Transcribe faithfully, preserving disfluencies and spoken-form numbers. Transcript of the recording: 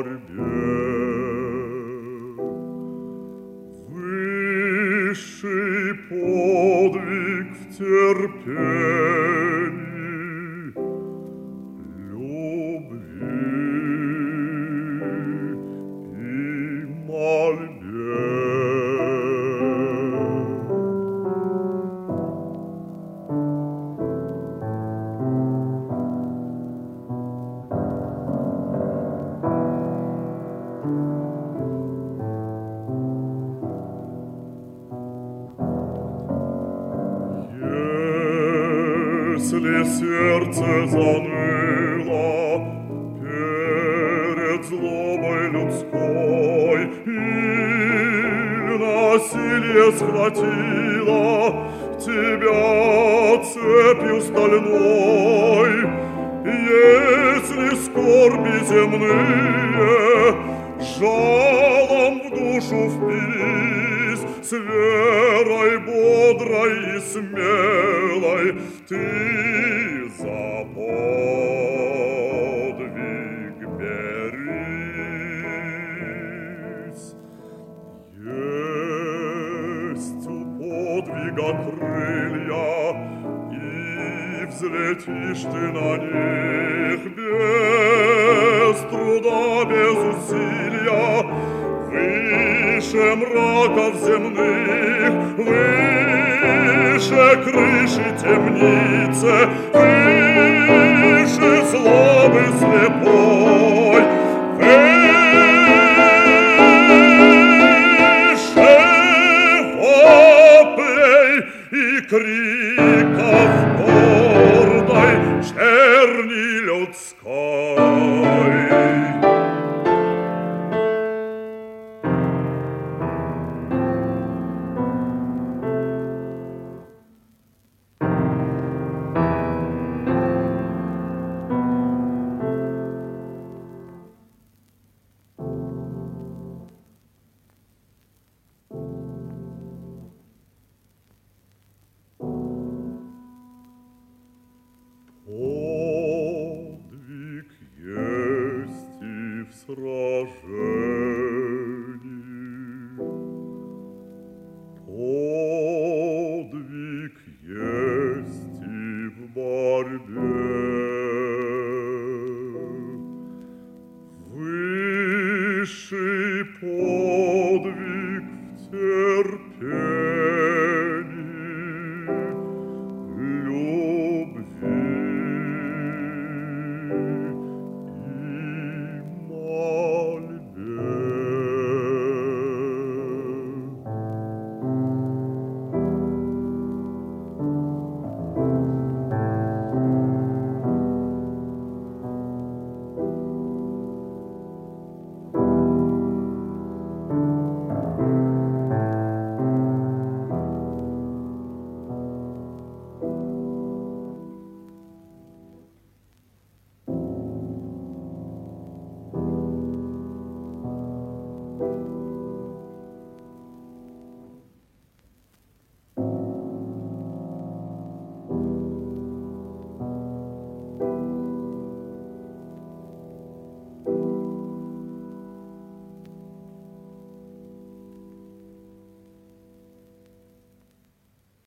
борьбе. Высший подвиг в терпении, любви и мольбе. Если сердце заныло перед злобой людской, или насилие схватило тебя цепью стальной, если скорби земные жалом в душу впились, с верой бодрой и смелой ты за подвиг берись. Есть у подвига крылья, и взлетишь ты на них без труда, без усилия, выше мраков земных, выше крыши темницы, выше злобы слепой.